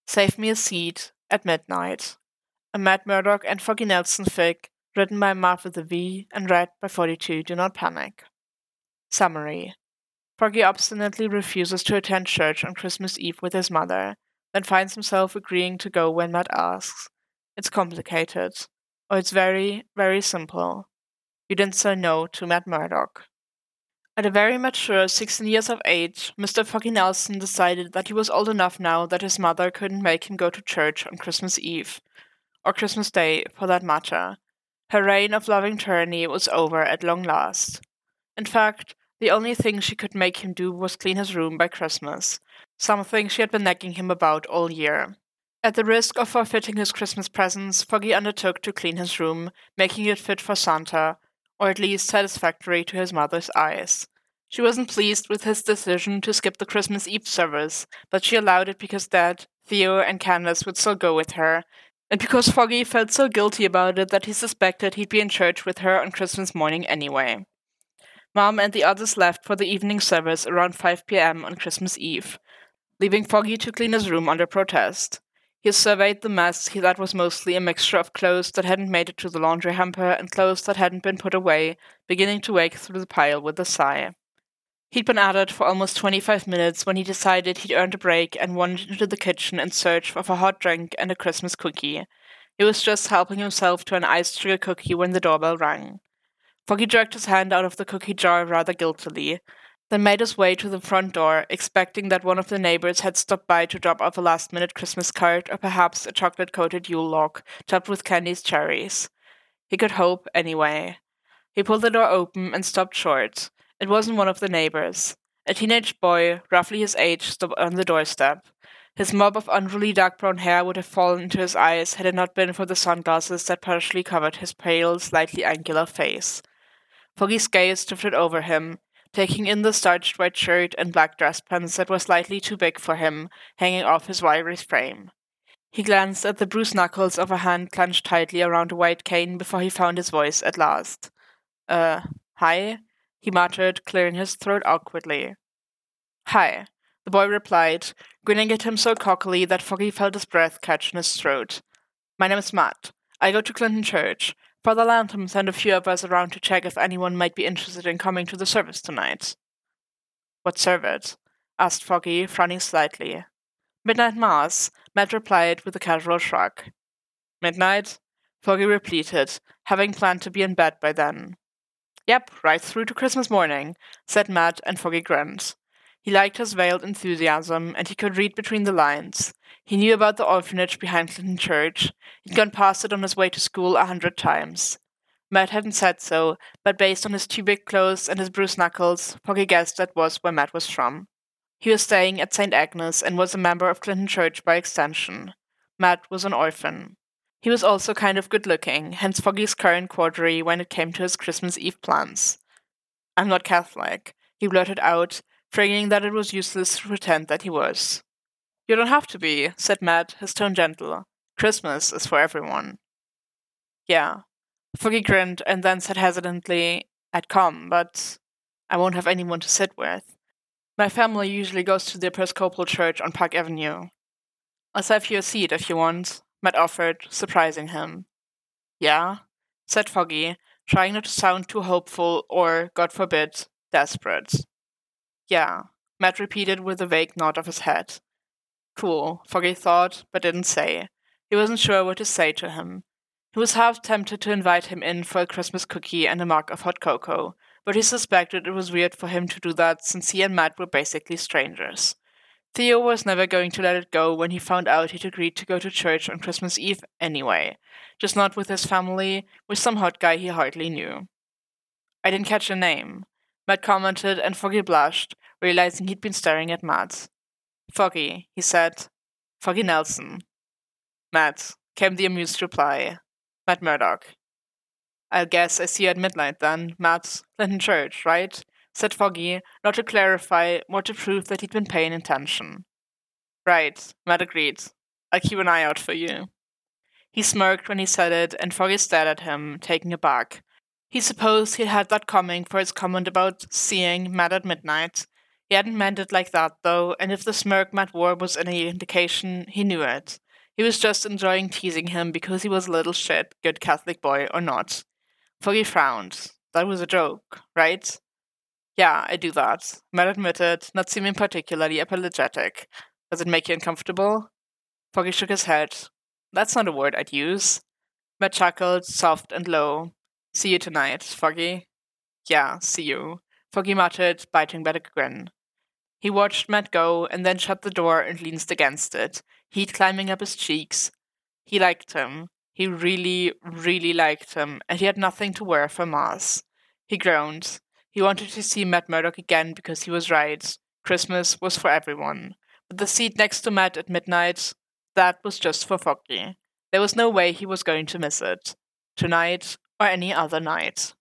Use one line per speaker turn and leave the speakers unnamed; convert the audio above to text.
Save Me a Seat at Midnight. A Matt Murdock and Foggy Nelson fic, written by Marv with a V and read by 42 Do Not Panic. Summary. Foggy obstinately refuses to attend church on Christmas Eve with his mother, then finds himself agreeing to go when Matt asks. It's complicated. Or it's very, very simple. You didn't say no to Matt Murdock. At a very mature 16 years of age, Mr. Foggy Nelson decided that he was old enough now that his mother couldn't make him go to church on Christmas Eve, or Christmas Day for that matter. Her reign of loving tyranny was over at long last. In fact, the only thing she could make him do was clean his room by Christmas, something she had been nagging him about all year. At the risk of forfeiting his Christmas presents, Foggy undertook to clean his room, making it fit for Santa, or at least satisfactory to his mother's eyes. She wasn't pleased with his decision to skip the Christmas Eve service, but she allowed it because Dad, Theo, and Candace would still go with her, and because Foggy felt so guilty about it that he suspected he'd be in church with her on Christmas morning anyway. Mom and the others left for the evening service around 5 p.m. on Christmas Eve, leaving Foggy to clean his room under protest. He surveyed the mess that was mostly a mixture of clothes that hadn't made it to the laundry hamper and clothes that hadn't been put away, beginning to wake through the pile with a sigh. He'd been at it for almost 25 minutes when he decided he'd earned a break and wandered into the kitchen in search of a hot drink and a Christmas cookie. He was just helping himself to an iced sugar cookie when the doorbell rang. Foggy jerked his hand out of the cookie jar rather guiltily, then made his way to the front door, expecting that one of the neighbors had stopped by to drop off a last-minute Christmas card or perhaps a chocolate-coated Yule log topped with candied cherries. He could hope, anyway. He pulled the door open and stopped short. It wasn't one of the neighbors. A teenage boy, roughly his age, stood on the doorstep. His mop of unruly dark brown hair would have fallen into his eyes had it not been for the sunglasses that partially covered his pale, slightly angular face. Foggy's gaze drifted over him, taking in the starched white shirt and black dress pants that were slightly too big for him, hanging off his wiry frame. He glanced at the bruised knuckles of a hand clenched tightly around a white cane before he found his voice at last. Hi? He muttered, clearing his throat awkwardly. Hi, the boy replied, grinning at him so cockily that Foggy felt his breath catch in his throat. My name is Matt. I go to Clinton Church. Father Lantham sent a few of us around to check if anyone might be interested in coming to the service tonight. What service? Asked Foggy, frowning slightly. Midnight Mass, Matt replied with a casual shrug. Midnight? Foggy repeated, having planned to be in bed by then. Yep, right through to Christmas morning, said Matt, and Foggy grinned. He liked his veiled enthusiasm, and he could read between the lines. He knew about the orphanage behind Clinton Church. He'd gone past it on his way to school 100 times. Matt hadn't said so, but based on his too big clothes and his bruised knuckles, Foggy guessed that was where Matt was from. He was staying at St. Agnes and was a member of Clinton Church by extension. Matt was an orphan. He was also kind of good-looking, hence Foggy's current quandary when it came to his Christmas Eve plans. I'm not Catholic, he blurted out, figuring that it was useless to pretend that he was. You don't have to be, said Matt, his tone gentle. Christmas is for everyone. Yeah. Foggy grinned and then said hesitantly, I'd come, but I won't have anyone to sit with. My family usually goes to the Episcopal Church on Park Avenue. I'll save you a seat if you want, Matt offered, surprising him. Yeah? Said Foggy, trying not to sound too hopeful or, God forbid, desperate. Yeah, Matt repeated with a vague nod of his head. Cool, Foggy thought, but didn't say. He wasn't sure what to say to him. He was half tempted to invite him in for a Christmas cookie and a mug of hot cocoa, but he suspected it was weird for him to do that since he and Matt were basically strangers. Theo was never going to let it go when he found out he'd agreed to go to church on Christmas Eve anyway, just not with his family, with some hot guy he hardly knew. I didn't catch your name, Matt commented, and Foggy blushed, realizing he'd been staring at Matt. Foggy, he said. Foggy Nelson. Matt, came the amused reply. Matt Murdock. I guess I see you at midnight then, Matt. Clinton Church, right? Said Foggy, not to clarify, more to prove that he'd been paying attention. Right, Matt agreed. I'll keep an eye out for you. He smirked when he said it, and Foggy stared at him, taken aback. He supposed he'd had that coming for his comment about seeing Matt at midnight. He hadn't meant it like that, though, and if the smirk Matt wore was any indication, he knew it. He was just enjoying teasing him because he was a little shit, good Catholic boy or not. Foggy frowned. That was a joke, right? Yeah, I do that. Matt admitted, not seeming particularly apologetic. Does it make you uncomfortable? Foggy shook his head. That's not a word I'd use. Matt chuckled, soft and low. See you tonight, Foggy. Yeah, see you. Foggy muttered, biting back a grin. He watched Matt go and then shut the door and leaned against it, heat climbing up his cheeks. He liked him. He really, really liked him, and he had nothing to wear for Mass. He groaned. He wanted to see Matt Murdock again because he was right. Christmas was for everyone. But the seat next to Matt at midnight, that was just for Foggy. There was no way he was going to miss it. Tonight or any other night.